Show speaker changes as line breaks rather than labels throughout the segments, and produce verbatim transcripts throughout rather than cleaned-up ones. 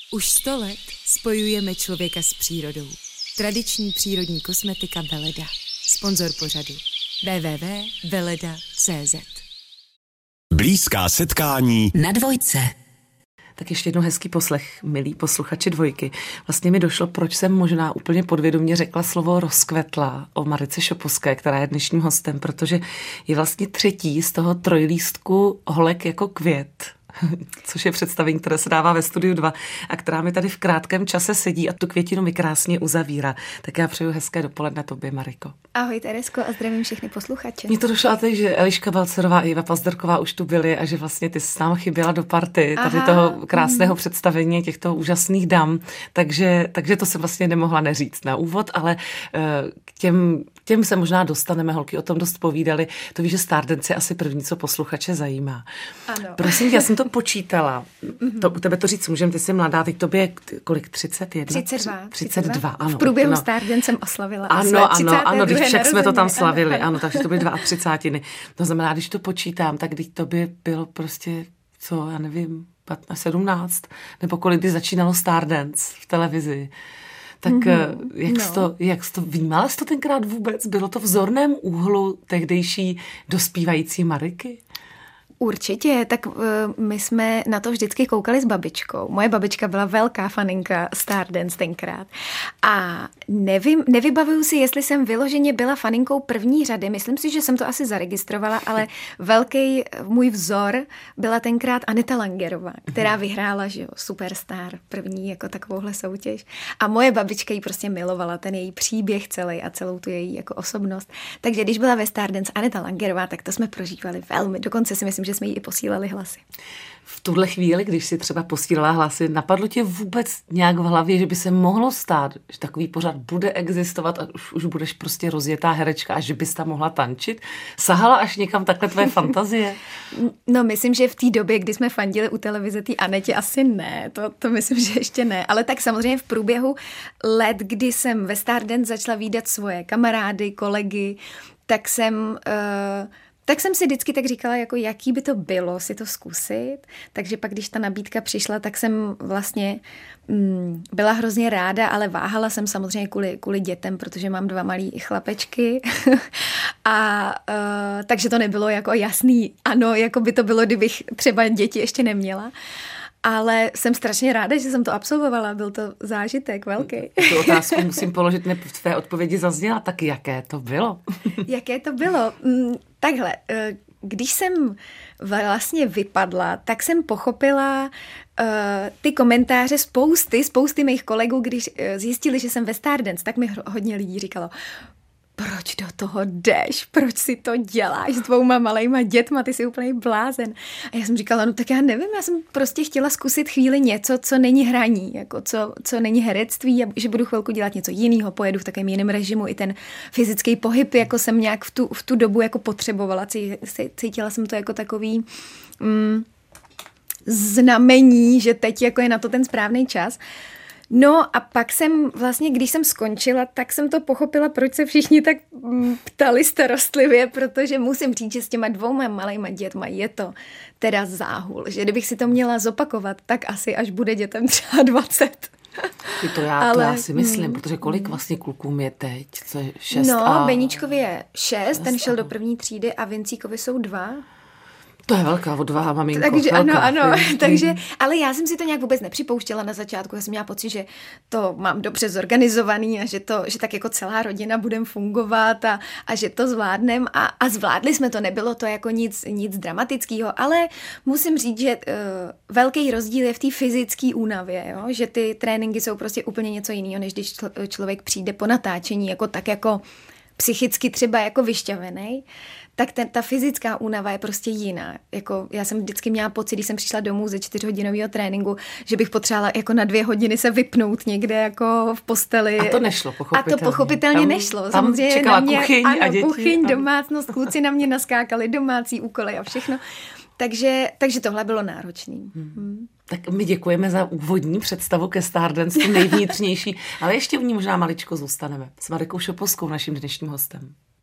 Už sto let spojujeme člověka s přírodou. Tradiční přírodní kosmetika Veleda. Sponzor pořadu w w w tečka veleda tečka c z.
Blízká setkání
na Dvojce.
Tak ještě jednou hezký poslech, milí posluchači Dvojky. Vlastně mi došlo, proč jsem možná úplně podvědomě řekla slovo rozkvetla o Marice Šopovské, která je dnešním hostem, protože je vlastně třetí z toho trojlístku Holek jako květ, což je představení, které se dává ve Studiu dva a která mi tady v krátkém čase sedí a tu květinu mi krásně uzavírá. Tak já přeju hezké dopoledne tobě, Mariko.
Ahoj Teresko a zdravím všechny posluchače.
Mně to došlo teď, že Eliška Balcerová a Iva Pazderková už tu byly a že vlastně ty jsi nám chyběla do party tady Aha. toho krásného mm. představení těchto úžasných dam, takže, takže to jsem vlastně nemohla neříct na úvod, ale uh, k těm, těm se možná dostaneme, holky o tom dost povídali. To víš, že Stardance je asi první, co posluchače zajímá.
Ano.
Prosím, já jsem to počítala. Mm-hmm. To, u tebe to říct můžeme, ty jsi mladá, teď tobě kolik, třicet jedna?
třicet dva.
třicet dva, ano.
V průběhu
no.
Stardance jsem oslavila.
Ano, ano, ano, když však jsme to tam slavili,
ano,
ano, takže to byly třicátiny. To znamená, když to počítám, tak když tobě bylo prostě, co, já nevím, patnáct, sedmnáct, nebo kolik, kdy začínalo Stardance v televizi. Tak mm-hmm. jak,
no.
jsi to, jak jsi to vnímala jsi to tenkrát vůbec? Bylo to v zorném úhlu tehdejší dospívající Mariky?
Určitě, tak uh, my jsme na to vždycky koukali s babičkou. Moje babička byla velká faninka Stardance tenkrát. A nevím, nevybavuju si, jestli jsem vyloženě byla faninkou první řady. Myslím si, že jsem to asi zaregistrovala, ale velký můj vzor byla tenkrát Aneta Langerová, která vyhrála, že jo, Superstar, první jako takovouhle soutěž. A moje babička ji prostě milovala, ten její příběh celý a celou tu její jako osobnost. Takže když byla ve Stardance Aneta Langerová, tak to jsme prožívali velmi. Dokonce si myslím, že jsme jí i posílali hlasy.
V tuhle chvíli, když si třeba posílala hlasy, napadlo tě vůbec nějak v hlavě, že by se mohlo stát, že takový pořad bude existovat a už, už budeš prostě rozjetá herečka a že bys tam mohla tančit? Sahala až někam takhle tvoje fantazie?
No, myslím, že v té době, kdy jsme fandili u televize té Anetě, asi ne. To, to myslím, že ještě ne. Ale tak samozřejmě v průběhu let, kdy jsem ve Stardance začala vídat svoje kamarády, kolegy, tak jsem... Uh, Tak jsem si vždycky tak říkala, jako jaký by to bylo si to zkusit. Takže pak, když ta nabídka přišla, tak jsem vlastně mm, byla hrozně ráda, ale váhala jsem samozřejmě kvůli, kvůli dětem, protože mám dva malý chlapečky. a uh, takže to nebylo jako jasný, ano, jako by to bylo, kdybych třeba děti ještě neměla. Ale jsem strašně ráda, že jsem to absolvovala. Byl to zážitek velký.
Tu otázku musím položit, ne v tvé odpovědi zazněla. Tak jaké to bylo?
Jaké to bylo? Takhle, když jsem vlastně vypadla, tak jsem pochopila uh, ty komentáře spousty, spousty mých kolegů, když uh, zjistili, že jsem ve Stardance, tak mi hodně lidí říkalo, proč do toho jdeš? Proč si to děláš s dvouma malejma dětma? Ty jsi úplný blázen. A já jsem říkala, no tak já nevím, já jsem prostě chtěla zkusit chvíli něco, co není hraní, jako co, co není herectví, a že budu chvilku dělat něco jiného, pojedu v takovém jiném režimu, i ten fyzický pohyb, jako jsem nějak v tu, v tu dobu jako potřebovala. Cítila jsem to jako takový mm, znamení, že teď jako je na to ten správný čas. No a pak jsem vlastně, když jsem skončila, tak jsem to pochopila, proč se všichni tak ptali starostlivě, protože musím říct, že s těma dvouma malejma dětma je to teda záhul, že kdybych si to měla zopakovat, tak asi až bude dětem třeba dvacet.
To já, Ale, to já si myslím, mm, protože kolik vlastně klukům je teď? Co je šest
no,
a...
Beníčkovi je šest, šest ten šel a... do první třídy a Vincíkovi jsou dva.
To je velká odvaha, maminko.
Takže
velká,
ano, ano,
film.
takže, ale já jsem si to nějak vůbec nepřipouštěla na začátku, já jsem měla pocit, že to mám dobře zorganizovaný a že, to, že tak jako celá rodina budeme fungovat a, a že to zvládneme a, a zvládli jsme to, nebylo to jako nic, nic dramatického, ale musím říct, že uh, velký rozdíl je v té fyzické únavě, jo? Že ty tréninky jsou prostě úplně něco jiného, než když čl- člověk přijde po natáčení, jako tak jako psychicky třeba jako vyšťavený, tak ten, ta fyzická únava je prostě jiná. Jako já jsem vždycky měla pocit, když jsem přišla domů ze čtyřhodinového tréninku, že bych potřebovala jako na dvě hodiny se vypnout někde jako v posteli.
A to nešlo, pochopitelně.
A to pochopitelně
tam,
nešlo.
Tam
samozřejmě
čekala
na mě,
kuchyň
ano,
a děti.
kuchyň,
a...
domácnost, kluci na mě naskákali, domácí úkoly a všechno. Takže, takže tohle bylo náročný.
Hmm. Hmm. Tak my děkujeme za úvodní představu ke Stardance, tu nejvnitřnější, ale ještě v ní možná maličko zůstaneme. S Marikou Šopovskou, naším dnešním hostem.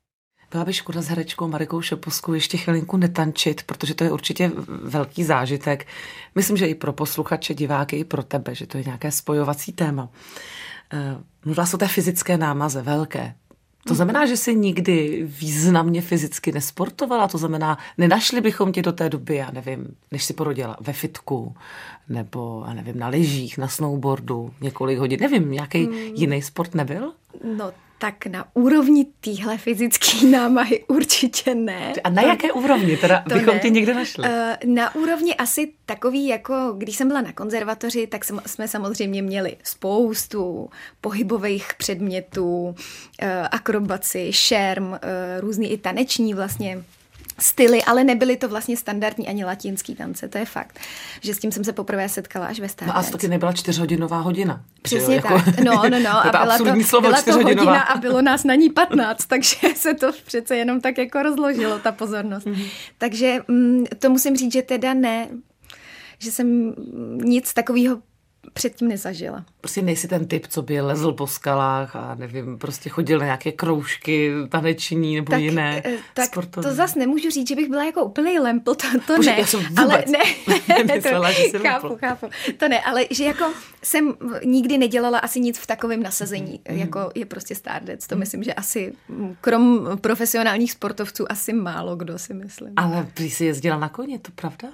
Byla by škoda s herečkou Marikou Šopuskou ještě chvilinku netančit, protože to je určitě velký zážitek. Myslím, že i pro posluchače, diváky, i pro tebe, že to je nějaké spojovací téma. Mluvila jsi o té fyzické námaze, velké. To znamená, že jsi nikdy významně fyzicky nesportovala? To znamená, nenašli bychom tě do té doby, já nevím, než jsi porodila, ve fitku, nebo, já nevím, na lyžích, na snowboardu, několik hodin, nevím, nějaký mm. jiný sport nebyl?
No, tak na úrovni téhle fyzické námahy určitě ne.
A na to, jaké úrovni teda bychom
ne.
tě někde našli?
Uh, na úrovni asi takový, jako když jsem byla na konzervatoři, tak jsme samozřejmě měli spoustu pohybových předmětů, uh, akrobaci, šerm, uh, různý i taneční vlastně styly, ale nebyly to vlastně standardní ani latinský tance, to je fakt. Že s tím jsem se poprvé setkala až ve Stardance.
No a to taky nebyla čtyřhodinová hodina.
Přesně jo, tak. Jako, no, no, no.
To
a byla to,
slovo,
byla to hodina a bylo nás na ní patnáct, takže se to přece jenom tak jako rozložilo, ta pozornost. Mm-hmm. Takže mm, to musím říct, že teda ne, že jsem nic takového předtím nezažila.
Prostě nejsi ten typ, co by lezl po skalách a nevím, prostě chodil na nějaké kroužky taneční nebo tak, jiné
tak
sportovní.
To zase nemůžu říct, že bych byla jako úplný lempl, to, to
Bože,
ne.
Já jsem vůbec
ale ne,
nemyslela,
to,
že jsi
chápu,
lempl.
chápu. To ne, ale že jako jsem nikdy nedělala asi nic v takovém nasazení, mm. jako je prostě Stardance. To mm. myslím, že asi krom profesionálních sportovců asi málo kdo si myslím.
Ale ty jsi jezdila na koni, to pravda?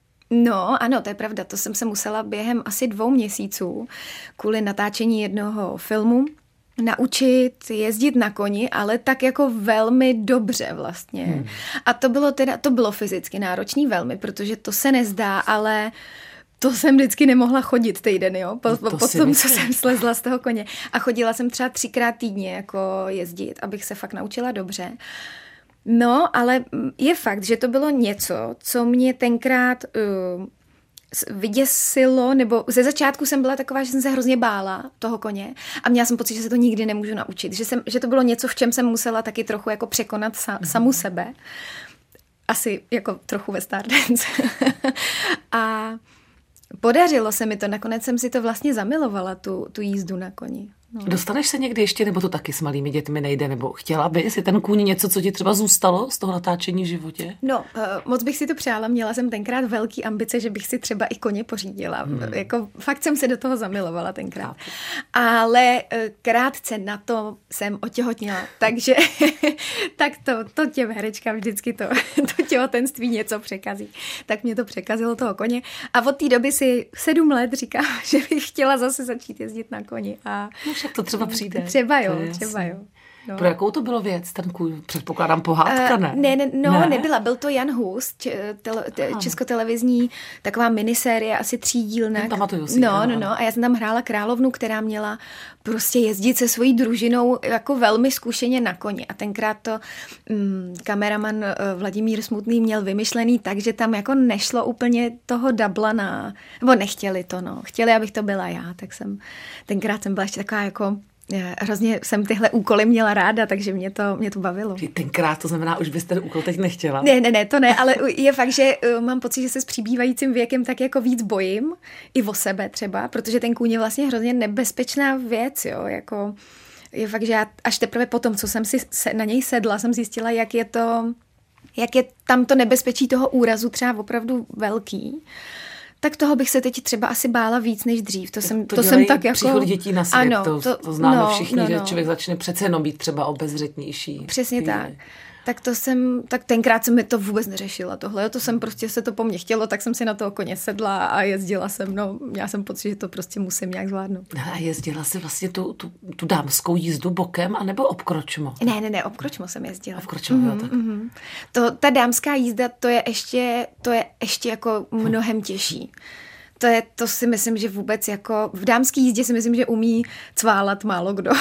No, ano, to je pravda. To jsem se musela během asi dvou měsíců kvůli natáčení jednoho filmu naučit jezdit na koni, ale tak jako velmi dobře vlastně. Hmm. A to bylo teda, to bylo fyzicky náročný velmi, protože to se nezdá, ale to jsem vždycky nemohla chodit týden, jo, po, no po tom, co jsem slezla z toho koně. A chodila jsem třeba třikrát týdně jako jezdit, abych se fakt naučila dobře. No, ale je fakt, že to bylo něco, co mě tenkrát uh, vyděsilo, nebo ze začátku jsem byla taková, že jsem se hrozně bála toho koně a měla jsem pocit, že se to nikdy nemůžu naučit. Že, jsem, že to bylo něco, v čem jsem musela taky trochu jako překonat sa, mm-hmm. samu sebe. Asi jako trochu ve Stardance. A podařilo se mi to, nakonec jsem si to vlastně zamilovala, tu, tu jízdu na koni. No.
Dostaneš se někdy ještě, nebo to taky s malými dětmi nejde, nebo chtěla by, jestli ten kůň něco, co ti třeba zůstalo z toho natáčení v životě?
No, uh, moc bych si to přála, měla jsem tenkrát velký ambice, že bych si třeba i koně pořídila. Hmm. Jako fakt jsem se do toho zamilovala tenkrát. Chápu. Ale uh, krátce na to jsem otěhotněla, takže tak to, to těm herečkám vždycky to, to těhotenství něco překazí. Tak mě to překazilo toho koně a od té doby si sedm let říkám, že bych chtěla zase začít jezdit na koni a
však to třeba přijde.
Třeba jo, třeba jo. No.
Pro jakou to bylo věc, ten kůň? Předpokládám pohádka, ne?
Uh, ne, ne no, ne? nebyla. Byl to Jan Hus, če, tele, te, českotelevizní taková minisérie, asi třídílná.
Pamatuju si.
No, no, no. A já jsem tam hrála královnu, která měla prostě jezdit se svojí družinou jako velmi zkušeně na koni. A tenkrát to um, kameraman uh, Vladimír Smutný měl vymyšlený tak, že tam jako nešlo úplně toho dabla na... Nebo nechtěli to, no. Chtěli, abych to byla já, tak jsem... Tenkrát jsem byla ještě taková jako... Hrozně jsem tyhle úkoly měla ráda, takže mě to, mě to bavilo.
Tenkrát, to znamená, už bys ten úkol teď nechtěla?
Ne, ne, ne, to ne, ale je fakt, že uh, mám pocit, že se s přibývajícím věkem tak jako víc bojím, i o sebe třeba, protože ten kůň je vlastně hrozně nebezpečná věc, jo, jako je fakt, že já až teprve potom, co jsem si se, na něj sedla, jsem zjistila, jak je to, jak je tam to nebezpečí toho úrazu třeba opravdu velký. Tak toho bych se teď třeba asi bála víc než dřív. To jsem,
to
to jsem tak jako...
příchod dětí na svět,
ano,
to,
to,
to známe
no,
všichni,
no, no.
že člověk začne přece jenom být třeba obezřetnější.
Přesně tak. Tak to jsem, tak tenkrát jsem mi to vůbec neřešila tohle. To jsem prostě se to po mně chtělo, tak jsem si na toho koně sedla a jezdila jsem. No, měla jsem pocit, že to prostě musím nějak zvládnout.
A jezdila jsi vlastně tu, tu, tu dámskou jízdu bokem, anebo obkročmo?
Ne, ne, ne, obkročmo jsem jezdila.
Obkročmo, mm-hmm, jo, tak.
Mm-hmm. To, ta dámská jízda, to je ještě, to je ještě jako mnohem těžší. To je, to si myslím, že vůbec jako v dámské jízdě si myslím, že umí cválat málo kdo.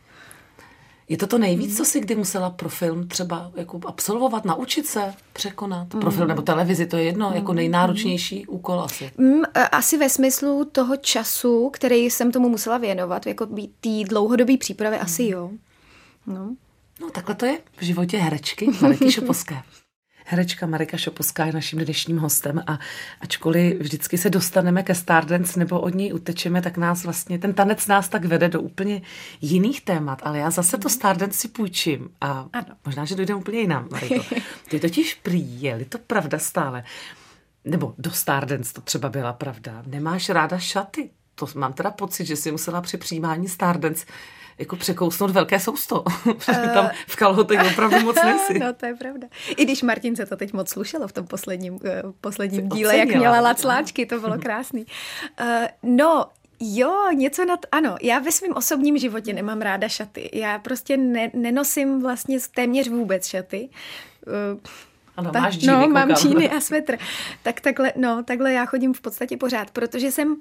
Je to to nejvíc, co jsi kdy musela pro film třeba jako absolvovat, naučit se překonat? Mm. Pro film nebo televizi, to je jedno, mm. jako nejnáročnější mm. úkol asi.
Mm, asi ve smyslu toho času, který jsem tomu musela věnovat, jako té dlouhodobé přípravy, mm. asi jo. No.
no takhle to je v životě herečky Mariky Šopuské. Herečka Marika Šoposká je naším dnešním hostem a ačkoliv vždycky se dostaneme ke Stardance nebo od ní utečeme, tak nás vlastně, ten tanec nás tak vede do úplně jiných témat, ale já zase to Stardance si půjčím a ano. Možná, že dojde úplně jinam, Mariko. Ty totiž prý, je-li to pravda stále, nebo do Stardance to třeba byla pravda, nemáš ráda šaty. To mám teda pocit, že jsi musela při přijímání Stardance jako překousnout velké sousto, protože tam v kalhotech opravdu moc nejsi.
No, to je pravda. I když Martin se to teď moc slušelo v tom posledním, uh, posledním díle, jak měla lacláčky, to bylo krásný. Uh, no, jo, něco nad... Ano, já ve svém osobním životě nemám ráda šaty. Já prostě ne, nenosím vlastně téměř vůbec šaty. Uh,
Ano,
tak,
máš džíny,
no,
koukám.
mám džíny a svetr. Tak takhle, no, takhle já chodím v podstatě pořád, protože jsem...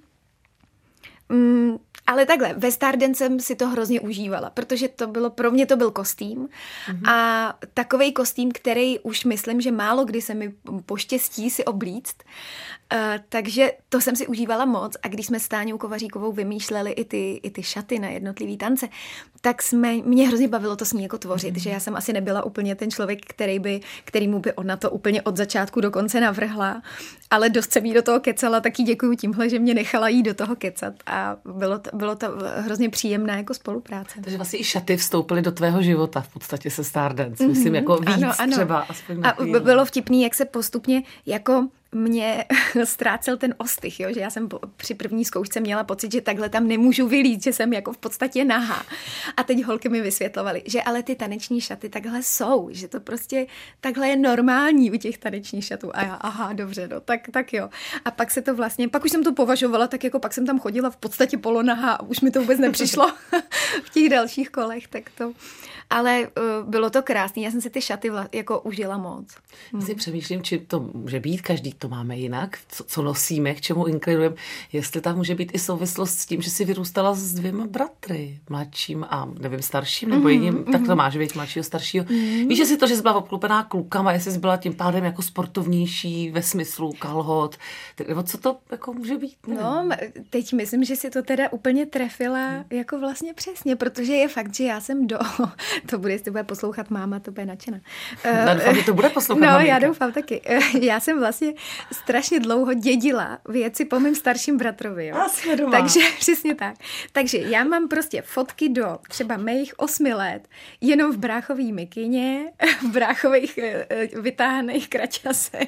Mm, ale takhle, ve Stardance jsem si to hrozně užívala, protože to bylo, pro mě to byl kostým mm-hmm. a takovej kostým, který už myslím, že málo kdy se mi poštěstí si oblíct, uh, takže to jsem si užívala moc a když jsme s Táňou Kovaříkovou vymýšleli i ty, i ty šaty na jednotlivý tance, tak jsme, mě hrozně bavilo to s ní jako tvořit, mm-hmm. že já jsem asi nebyla úplně ten člověk, který by, kterýmu by ona to úplně od začátku do konce navrhla, ale dost jsem jí do toho kecala, tak jí děkuju tímhle, že mě nechala jí do toho kecat a bylo to, bylo to hrozně příjemná jako spolupráce.
Takže vlastně i šaty vstoupily do tvého života v podstatě se Stardance. Myslím, mm-hmm. jako víc ano, ano. třeba. Aspoň
a bylo vtipný, jak se postupně jako mě ztrácel ten ostych, jo? Že já jsem při první zkoušce měla pocit, že takhle tam nemůžu vylít, že jsem jako v podstatě nahá. A teď holky mi vysvětlovaly, že ale ty taneční šaty takhle jsou, že to prostě takhle je normální u těch tanečních šatů. A já, aha, dobře, no, tak, tak jo. A pak se to vlastně, pak už jsem to považovala, tak jako pak jsem tam chodila v podstatě polonahá a už mi to vůbec nepřišlo v těch dalších kolech, tak to... Ale uh, bylo to krásné, já jsem si ty šaty vla, jako užila moc.
Já si přemýšlím, či to může být, každý to máme jinak, co, co nosíme, k čemu inklinujeme, jestli tam může být i souvislost s tím, že jsi vyrůstala s dvěma bratry, mladším a nevím, starším, nebo jedním, mm-hmm. tak to máš, věď, mladšího, staršího. Mm-hmm. Víš, jestli to, že jsi byla obklopená klukama, jestli jsi byla tím pádem jako sportovnější ve smyslu kalhot, nebo co to jako může být? Nevím.
No, teď myslím, že si to teda úplně trefila mm. jako vlastně přesně, protože je fakt, že já jsem do... To bude, jestli bude poslouchat máma, to bude nadšená.
Já doufám, že to bude poslouchat
No,
maminka.
Já doufám taky. Já jsem vlastně strašně dlouho dědila věci po mým starším bratrovi. Jo. Takže přesně tak. Takže já mám prostě fotky do třeba mých osmi let jenom v bráchový mikině, v bráchových vytáhaných kračasech.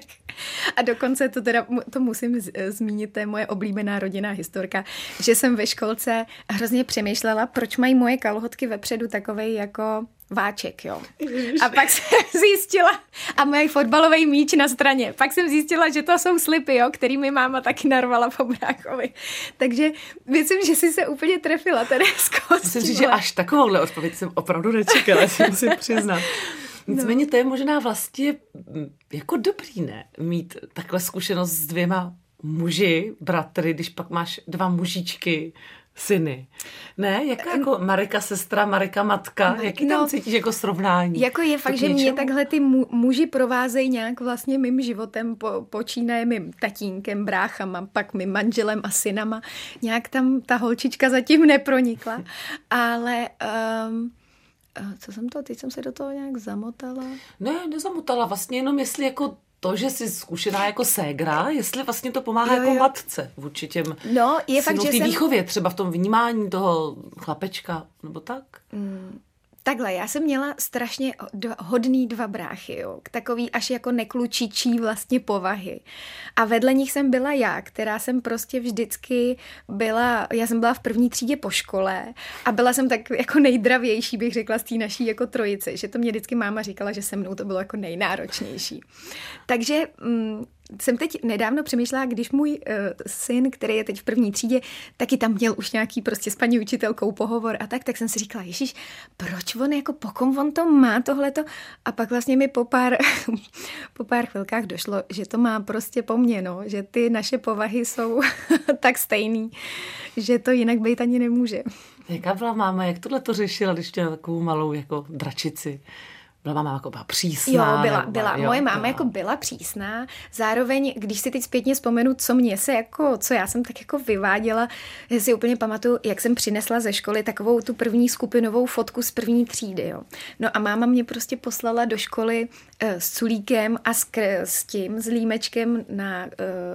A dokonce to teda, to musím z, zmínit, to je moje oblíbená rodinná historka, že jsem ve školce hrozně přemýšlela, proč mají moje kalhotky vepředu takovej jako váček, jo. A pak jsem zjistila, a můj fotbalový míč na straně, pak jsem zjistila, že to jsou slipy, jo, který mi máma taky narvala po bráchovi. Takže myslím, že jsi se úplně trefila tady z kosti.
Musím říct, že až takovouhle odpověď jsem opravdu nečekala, si musím přiznat. Nicméně no. To je možná vlastně jako dobrý, ne? Mít takhle zkušenost s dvěma muži, bratry, když pak máš dva mužičky, syny. Ne? Jaká jako Marika sestra, Marika matka? Jaký tam no, cítíš jako srovnání?
Jako je fakt, že mě takhle ty mu, muži provázejí nějak vlastně mým životem, po, počínaje mým tatínkem, bráchama, pak mým manželem a synama. Nějak tam ta holčička zatím nepronikla. Ale... Um, co jsem to, teď jsem se do toho nějak zamotala?
Ne, nezamotala. Vlastně jenom jestli jako to, že jsi zkušená jako ségra, jestli vlastně to pomáhá jo, jako jo. matce vůči těm
no, je fakt,
v té jsem... výchově, třeba v tom vnímání toho chlapečka, nebo tak?
Mm. Takhle, já jsem měla strašně hodný dva bráchy, jo, takový až jako neklučičí vlastně povahy. A vedle nich jsem byla já, která jsem prostě vždycky byla, já jsem byla v první třídě po škole a byla jsem tak jako nejdravější, bych řekla, z té naší jako trojice, že to mě vždycky máma říkala, že se mnou to bylo jako nejnáročnější. Takže... Mm, jsem teď nedávno přemýšlela, když můj uh, syn, který je teď v první třídě, taky tam měl už nějaký prostě s paní učitelkou pohovor a tak, tak jsem si říkala, ježiš, proč on, jako po kom on to má tohleto? A pak vlastně mi po pár, po pár chvilkách došlo, že to má prostě po mně, no, že ty naše povahy jsou tak stejný, že to jinak být ani nemůže.
Jaká byla máma, jak tohle to řešila, když měla takovou malou jako dračici? Byla máma jako byla přísná?
Jo, byla,
nebo,
byla.
Jo,
Moje máma
byla.
jako byla přísná. Zároveň, když si teď zpětně vzpomenu, co mě se jako, co já jsem tak jako vyváděla, já si úplně pamatuju, jak jsem přinesla ze školy takovou tu první skupinovou fotku z první třídy, jo. No a máma mě prostě poslala do školy uh, s culíkem a s, kr- s tím, s límečkem na, uh,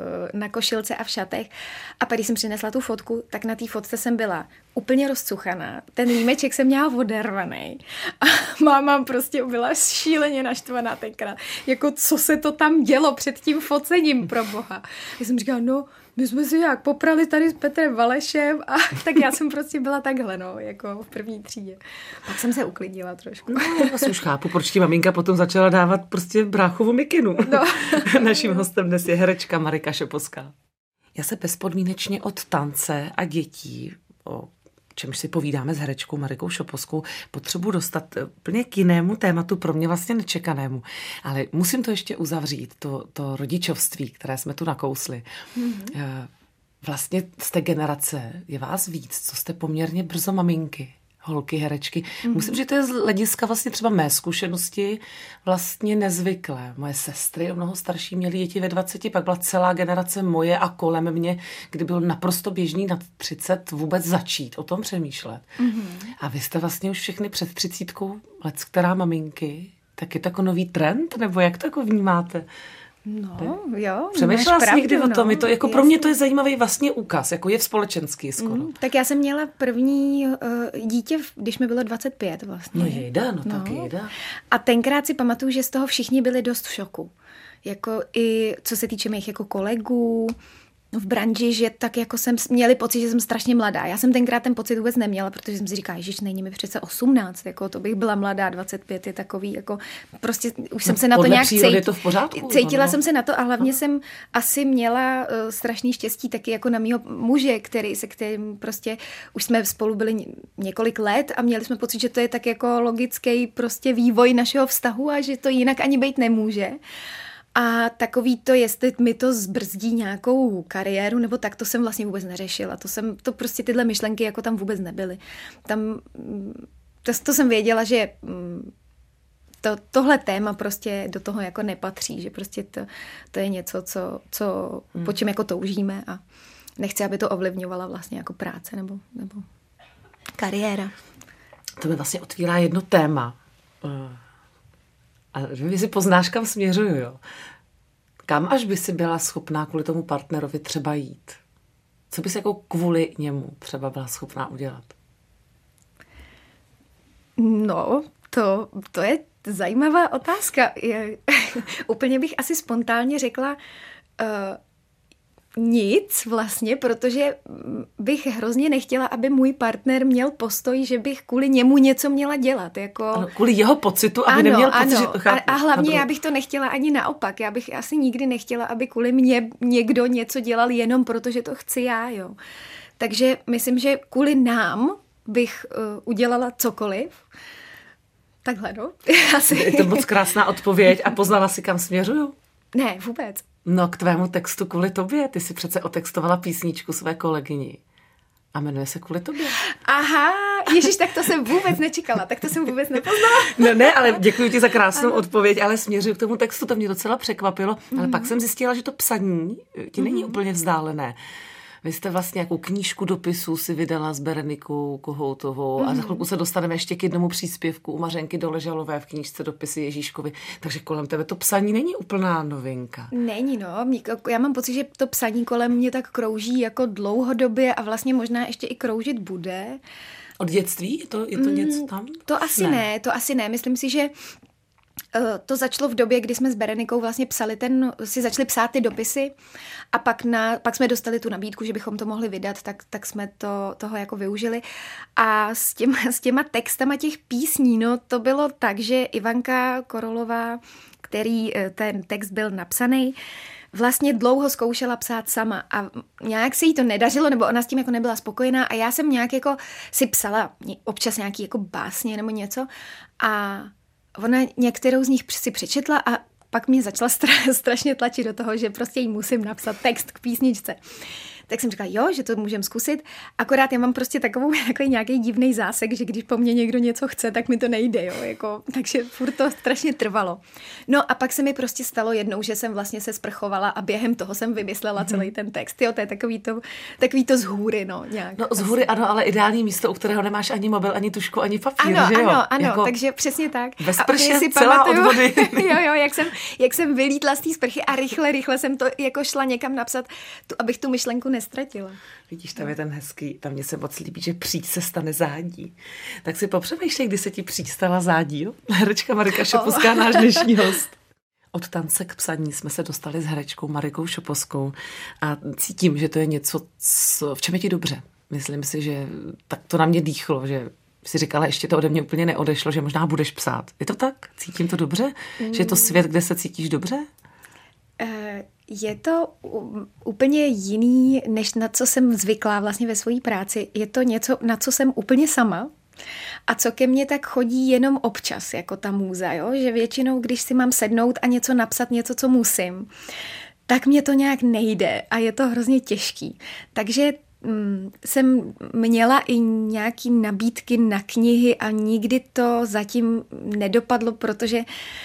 na košilce a v šatech. A pak, když jsem přinesla tu fotku, tak na té fotce jsem byla úplně rozcuchaná. Ten límeček jsem měla odervaný. A máma prostě byla šíleně naštvaná tenkrát. Jako, co se to tam dělo před tím focením, pro boha. Já jsem říkala, no, my jsme si jak poprali tady s Petrem Valešem a tak já jsem prostě byla takhle, no, jako v první třídě. Pak jsem se uklidnila trošku.
No, já si už chápu, proč ti maminka potom začala dávat prostě bráchovu mikinu.
No.
Naším hostem dnes je herečka Marika Šoposká. Já se bezpodmínečně od tance a dětí, o čemž si povídáme s herečkou Marikou Šoposkou, potřebuji dostat úplně k jinému tématu, pro mě vlastně nečekanému. Ale musím to ještě uzavřít, to, to rodičovství, které jsme tu nakousli. Mm-hmm. Vlastně z té generace je vás víc, co jste poměrně brzo maminky, holky, herečky. Mm-hmm. Musím, že to je z hlediska vlastně třeba mé zkušenosti vlastně nezvyklé. Moje sestry, mnoho starší, měly děti ve dvaceti, pak byla celá generace moje a kolem mě, kdy byl naprosto běžný nad třicet vůbec začít o tom přemýšlet. Mm-hmm. A vy jste vlastně už všechny před třicítkou let, která maminky, tak je to jako nový trend, nebo jak to jako vnímáte?
No, jo.
Přemýšlela jsi někdy no, o tom? Je to, jako pro mě to je zajímavý vlastně úkaz, jako je v společenský skoro. Mm,
tak já jsem měla první uh, dítě, když mi bylo dvacet pět vlastně.
No jejda, no, no tak jejda.
A tenkrát si pamatuju, že z toho všichni byli dost v šoku. Jako i co se týče mých jako kolegů v branži, že tak jako jsem měli pocit, že jsem strašně mladá. Já jsem tenkrát ten pocit vůbec neměla, protože jsem si říkala, ježiš, není mi přece osmnáct, jako to bych byla mladá, dvacet pět je takový, jako prostě už jsem
no,
se na to nějak cít,
je to v pořádku,
cítila
no.
jsem se na to a hlavně no. jsem asi měla uh, strašný štěstí taky jako na mýho muže, který, se kterým prostě už jsme spolu byli několik let a měli jsme pocit, že to je tak jako logický prostě vývoj našeho vztahu a že to jinak ani být nemůže. A takový to, jestli mi to zbrzdí nějakou kariéru, nebo tak, to jsem vlastně vůbec neřešila. To jsem, to prostě tyhle myšlenky jako tam vůbec nebyly. Tam, to, to jsem věděla, že to, tohle téma prostě do toho jako nepatří, že prostě to, to je něco, co, co, hmm. po čem jako toužíme a nechci, aby to ovlivňovala vlastně jako práce nebo, nebo kariéra.
To mi vlastně otvírá jedno téma. A vy si poznáš, kam směřuju, jo? Kam až by si byla schopná kvůli tomu partnerovi třeba jít? Co bys jako kvůli němu třeba byla schopná udělat?
No, to, to je zajímavá otázka. Je, úplně bych asi spontánně řekla uh, nic vlastně, protože bych hrozně nechtěla, aby můj partner měl postoj, že bych kvůli němu něco měla dělat. Jako...
Ano, kvůli jeho pocitu, aby
ano,
neměl pocit,
ano.
že to chápu.
A, a hlavně já bych to nechtěla ani naopak. Já bych asi nikdy nechtěla, aby kvůli mě někdo něco dělal jenom proto, že to chci já. Jo. Takže myslím, že kvůli nám bych uh, udělala cokoliv. Takhle, no. Asi.
Je to moc krásná odpověď a poznala si, kam směřuju?
Ne, vůbec.
No k tvému textu kvůli tobě. Ty si přece otextovala písničku své kolegyni. A jmenuje se Kvůli tobě.
Aha, ježiš, tak to jsem vůbec nečekala, tak to jsem vůbec nepoznala.
No ne, ale děkuji ti za krásnou ano. odpověď, ale směřuju k tomu textu, to mě docela překvapilo, mm-hmm. ale pak jsem zjistila, že to psaní ti není mm-hmm. úplně vzdálené. Vy jste vlastně nějakou knížku dopisů si vydala s Berenikou Kohoutovou mm-hmm. a za chvilku se dostaneme ještě k jednomu příspěvku u Mařenky Doležalové v knížce Dopisy Ježíškovi. Takže kolem tebe to psaní není úplná novinka.
Není, no. Já mám pocit, že to psaní kolem mě tak krouží jako dlouhodobě a vlastně možná ještě i kroužit bude.
Od dětství? Je to, je to mm, něco tam?
To asi ne. ne, to asi ne. Myslím si, že to začalo v době, kdy jsme s Berenikou vlastně psali ten, si začali psát ty dopisy a pak, na, pak jsme dostali tu nabídku, že bychom to mohli vydat, tak, tak jsme to, toho jako využili. A s těma, s těma textama těch písní, no to bylo tak, že Ivanka Korolová, který ten text byl napsaný, vlastně dlouho zkoušela psát sama a nějak se jí to nedařilo, nebo ona s tím jako nebyla spokojená a já jsem nějak jako si psala občas nějaký jako básně nebo něco a ona některou z nich si přečetla a pak mě začala stra- strašně tlačit do toho, že prostě jí musím napsat text k písničce. Tak jsem říkala, jo, že to můžeme zkusit, akorát já mám prostě takovou, takový nějaký divný zásek, že když po mně někdo něco chce, tak mi to nejde, jo, jako, takže furt to strašně trvalo. No a pak se mi prostě stalo jednou, že jsem vlastně se sprchovala a během toho jsem vymyslela mm-hmm. celý ten text. Jo, to je takový to, takový to z hůry, no, nějak.
No z hůry ano, ale ideální místo, u kterého nemáš ani mobil, ani tušku, ani papír,
ano,
že jo?
Ano, ano,
jako
takže přesně tak.
Bez prše, celá od vody.
jo, jo, jak jsem, jak jsem vylítla z té sprchy a rychle, rychle jsem to jako šla někam napsat, tu, abych tu myšlenku nestratila.
Vidíš, tam je ten hezký, tam mě se moc líbí, že příď se stane zádí. Tak si popřemýšlej, kdy se ti příď stala zádí, jo? Herečka Marika Šoposká, oh. náš dnešní host. Od tance k psaní jsme se dostali s herečkou Marikou Šoposkou a cítím, že to je něco, co, v čem je ti dobře. Myslím si, že tak to na mě dýchlo, že si říkala, ještě to ode mě úplně neodešlo, že možná budeš psát. Je to tak? Cítím to dobře? Mm. Že je to svět, kde se cítíš dobře?
Je to úplně jiný, než na co jsem zvyklá vlastně ve své práci. Je to něco, na co jsem úplně sama a co ke mně tak chodí jenom občas, jako ta můza, jo? Že většinou, když si mám sednout a něco napsat, něco, co musím, tak mě to nějak nejde a je to hrozně těžký. Takže mm, jsem měla i nějaký nabídky na knihy a nikdy to zatím nedopadlo, protože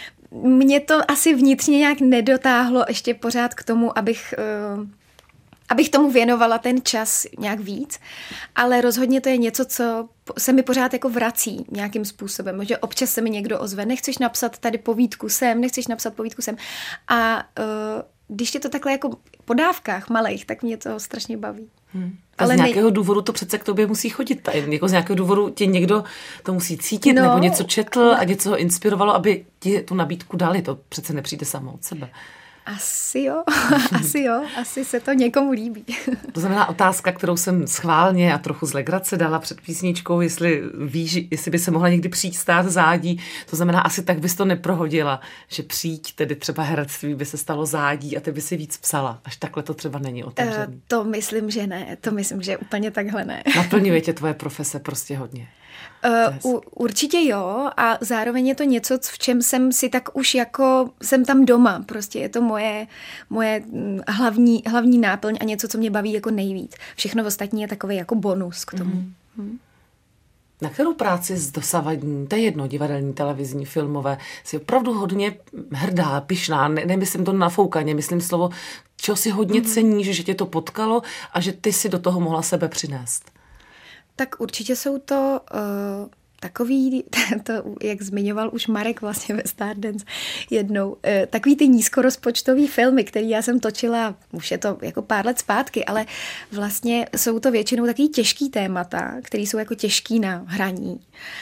mě to asi vnitřně nějak nedotáhlo ještě pořád k tomu, abych, uh, abych tomu věnovala ten čas nějak víc, ale rozhodně to je něco, co se mi pořád jako vrací nějakým způsobem, že občas se mi někdo ozve, nechceš napsat tady povídku sem, nechceš napsat povídku sem a uh, když je to takhle jako po dávkách malých, tak mě to strašně baví.
Hmm. A ale z nějakého nej... důvodu to přece k tobě musí chodit. Jako z nějakého důvodu tě někdo to musí cítit, no, nebo něco četl no. a něco ho inspirovalo, aby ti tu nabídku dali. To přece nepřijde samo od sebe.
Asi jo, asi jo, asi se to někomu líbí.
To znamená otázka, kterou jsem schválně a trochu z legrace dala před písničkou, jestli víš, jestli by se mohla někdy přijít stát zádí. To znamená, asi tak bys to neprohodila, že přijď, tedy třeba herectví by se stalo zádí a ty by si víc psala. Až takhle to třeba není otevřený. Uh,
to myslím, že ne. To myslím, že úplně takhle ne.
Naplňuje tě tvoje profese prostě hodně.
Uh, určitě jo a zároveň je to něco, v čem jsem si tak už jako, jsem tam doma, prostě je to moje, moje hlavní, hlavní náplň a něco, co mě baví jako nejvíc. Všechno ostatní je takový jako bonus k tomu. Mm. Hmm.
Na kterou práci z dosavadní, to je jedno, divadelní, televizní, filmové, jsi opravdu hodně hrdá, pyšná, ne, nemyslím to nafoukaně, myslím slovo, čeho si hodně mm. ceníš, že tě to potkalo a že ty si do toho mohla sebe přinést?
Tak určitě jsou to uh, takový, to, jak zmiňoval už Marek vlastně ve Stardance jednou, uh, takový ty nízkorozpočtový filmy, který já jsem točila, už je to jako pár let zpátky, ale vlastně jsou to většinou takový těžký témata, který jsou jako těžký na hraní.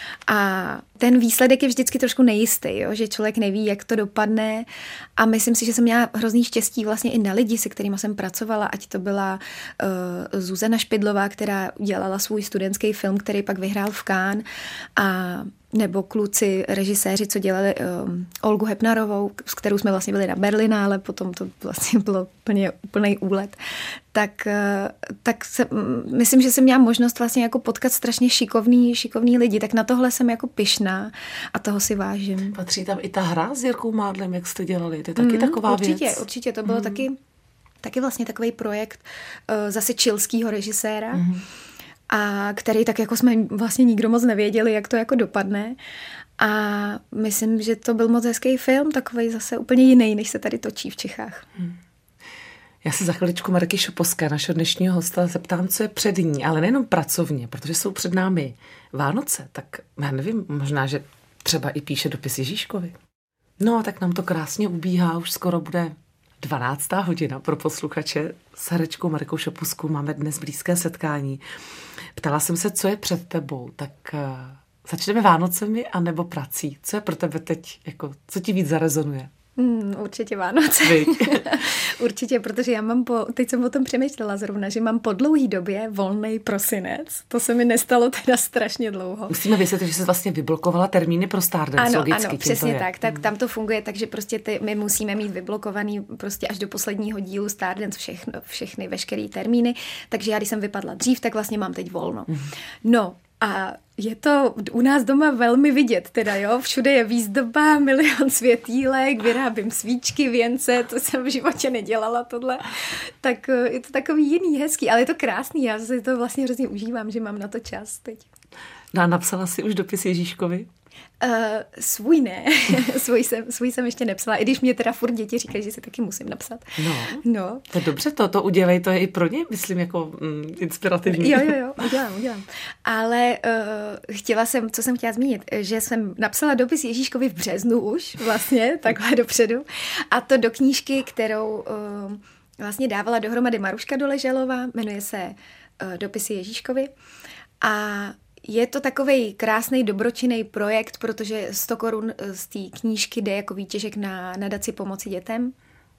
A ten výsledek je vždycky trošku nejistý, jo? Že člověk neví, jak to dopadne a myslím si, že jsem měla hrozný štěstí vlastně i na lidi, se kterými jsem pracovala, ať to byla uh, Zuzana Špidlová, která dělala svůj studentský film, který pak vyhrál v Cannes a nebo kluci, režiséři, co dělali um, Olgu Hepnarovou, s kterou jsme vlastně byli na Berlinále, potom to vlastně bylo plně, úplný úlet. Tak, uh, tak se, myslím, že jsem měla možnost vlastně jako potkat strašně šikovný, šikovný lidi, tak na tohle jsem jako pyšná a toho si vážím.
Patří tam i ta hra s Jirkou Mádlem, jak jste dělali? To je taky mm, taková
určitě,
věc.
Určitě, to bylo mm. taky, taky vlastně takový projekt uh, zase chilskýho režiséra, mm. a který tak jako jsme vlastně nikdo moc nevěděli, jak to jako dopadne. A myslím, že to byl moc hezký film, takovej zase úplně jiný, než se tady točí v Čechách. Hmm.
Já se za chviličku Mariky Šoposké, našeho dnešního hosta, zeptám, co je před ní, ale nejenom pracovně, protože jsou před námi Vánoce, tak já nevím, možná, že třeba i píše dopis Ježíškovi. No, tak nám to krásně ubíhá, už skoro bude dvanáctá hodina pro posluchače. S herečkou Marikou Šoposkou máme dnes blízké setkání. Ptala jsem se, co je před tebou, tak uh, začneme Vánocemi anebo prací. Co je pro tebe teď, jako, co ti víc zarezonuje?
Mm, určitě Vánoce. Určitě, protože já mám po, teď jsem o tom přemýšlela zrovna, že mám po dlouhý době volnej prosinec. To se mi nestalo teda strašně dlouho.
Musíme vysvětlit, že jsi vlastně vyblokovala termíny pro Stardance.
Ano,
logicky,
ano, přesně
to
tak. tak. Tam to funguje, takže prostě ty, my musíme mít vyblokovaný prostě až do posledního dílu Stardance všechno, všechny, veškerý termíny. Takže já, když jsem vypadla dřív, tak vlastně mám teď volno. Mm. No, A je to u nás doma velmi vidět, teda jo, všude je výzdoba, milion světýlek, vyrábím svíčky, věnce, to jsem v životě nedělala tohle, tak je to takový jiný, hezký, ale je to krásný, já si to vlastně hrozně užívám, že mám na to čas teď.
No a napsala si už dopis Ježíškovi?
Uh, svůj ne, svůj, jsem, svůj jsem ještě nepsala, i když mě teda furt děti říkají, že si taky musím napsat.
No,
no.
To dobře, to, to udělej, to je i pro ně, myslím, jako mm, inspirativní.
Jo, jo, jo, udělám, udělám. Ale uh, chtěla jsem, co jsem chtěla zmínit, že jsem napsala dopis Ježíškovi v březnu už, vlastně, takhle dopředu, a to do knížky, kterou uh, vlastně dávala dohromady Maruška Doležalová, jmenuje se uh, Dopisy Ježíškovi, a je to takovej krásný dobročinný projekt, protože sto korun z té knížky jde jako výtěžek na nadaci pomoci dětem.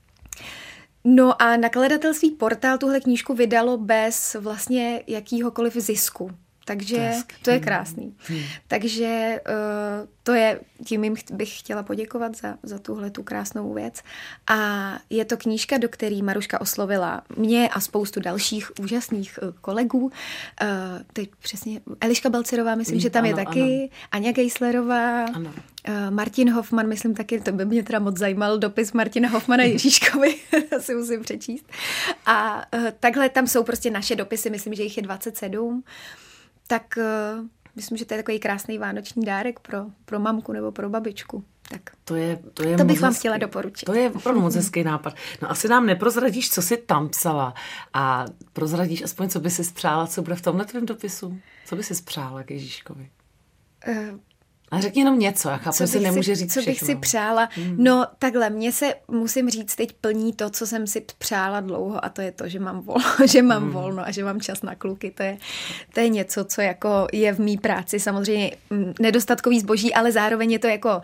No a nakladatelství Portál tuhle knížku vydalo bez vlastně jakýhokoliv zisku. Takže to je, to je krásný. Hmm. Takže uh, to je, tím jim bych chtěla poděkovat za, za tuhle tu krásnou věc. A je to knížka, do které Maruška oslovila mě a spoustu dalších úžasných uh, kolegů. Uh, teď přesně, Eliška Balcerová, myslím, hmm, že tam ano, je taky. Ano. Aňa Geislerová. Ano. Uh, Martin Hoffman, myslím taky, to by mě teda moc zajímal, dopis Martina Hoffmana Ježíškovi, si musím přečíst. A uh, takhle tam jsou prostě naše dopisy, myslím, že jich je dvacet sedm. Tak uh, myslím, že to je takový krásný vánoční dárek pro, pro mamku nebo pro babičku. Tak
to, je, to, je
to bych
moc
vám
hezký.
chtěla doporučit.
To je opravdu moc hezký nápad. No asi nám neprozradíš, co jsi tam psala a prozradíš aspoň, co by si spřála, co bude v tomhle tvém dopisu? Co by si spřála k Ježíškovi? Uh, A řekni jenom něco, já chápu, že si nemůže říct
co
všechno.
Co bych si přála? Hmm. No takhle, mně se, musím říct, teď plní to, co jsem si přála dlouho, a to je to, že mám volno, že mám hmm. volno a že mám čas na kluky. To je, to je něco, co jako je v mý práci samozřejmě nedostatkový zboží, ale zároveň je to jako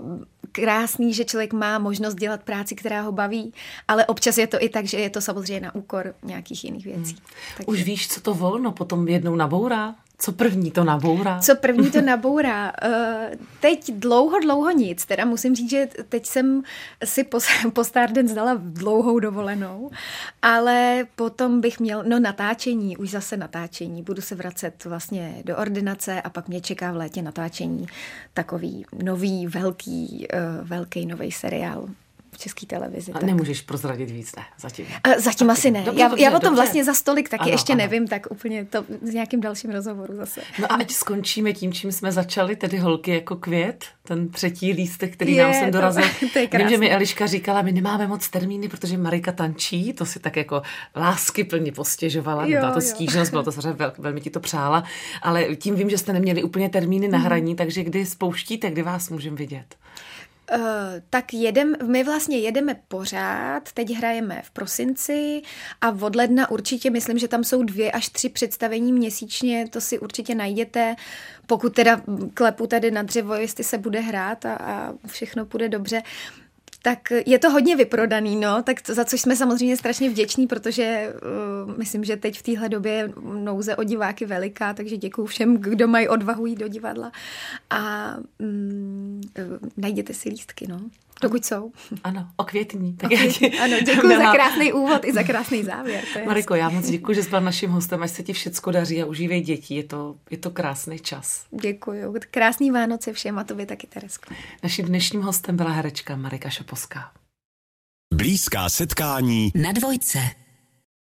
krásný, že člověk má možnost dělat práci, která ho baví, ale občas je to i tak, že je to samozřejmě na úkor nějakých jiných věcí. Hmm.
Takže... Už víš, co to volno potom jednou nabourá? Co první to nabourá?
Co první to nabourá? Teď dlouho, dlouho nic. Teda musím říct, že teď jsem si po, po Stardance dala dlouhou dovolenou, ale potom bych měl, no natáčení, už zase natáčení. Budu se vracet vlastně do ordinace a pak mě čeká v létě natáčení takový nový, velký, velký nový seriál v České televizi.
A
tak.
Nemůžeš prozradit víc, ne? Zatím.
A zatím
tak,
asi ne.
Dobře,
já,
dobře,
já o tom
dobře.
vlastně za stolik taky
ano,
ještě
ano.
nevím, tak úplně to s nějakým dalším rozhovoru zase.
No a ať skončíme tím, čím jsme začali, tedy Holky jako květ, ten třetí lístek, který
je,
nám sem dorazil.
To, to je krásný.
Vím, že mi Eliška říkala, my nemáme moc termíny, protože Marika tančí, to si tak jako láskyplně postěžovala,
jo,
byla to
jo.
stížnost, bylo to samozřejmě vel, velmi ti to přála, ale tím vím, že jste neměli úplně termíny na hraní, mm. takže kdy spouštíte, kdy vás můžeme vidět?
Uh, tak jedem, my vlastně jedeme pořád, teď hrajeme v prosinci a od ledna určitě, myslím, že tam jsou dvě až tři představení měsíčně, to si určitě najdete, pokud teda klepu tady na dřevo, jestli se bude hrát a, a všechno půjde dobře. Tak je to hodně vyprodaný, no, tak to, za což jsme samozřejmě strašně vděční, protože uh, myslím, že teď v téhle době je nouze o diváky veliká, takže děkuju všem, kdo mají odvahu jít do divadla a um, najděte si lístky, no, dokud jsou.
Ano, o květní. Tak
o květní.
Já
ano, děkuju za krásný úvod i za krásný závěr.
Mariko, já moc děkuju, že jsi byla naším hostem, ať se ti všecko daří a užívej děti, je to, je to krásný čas.
Děkuju, krásný Vánoce všem a tobě taky, Teresko.
Naším dnešním hostem byla herečka Marika Šoposká.
Blízká setkání
Na dvojce.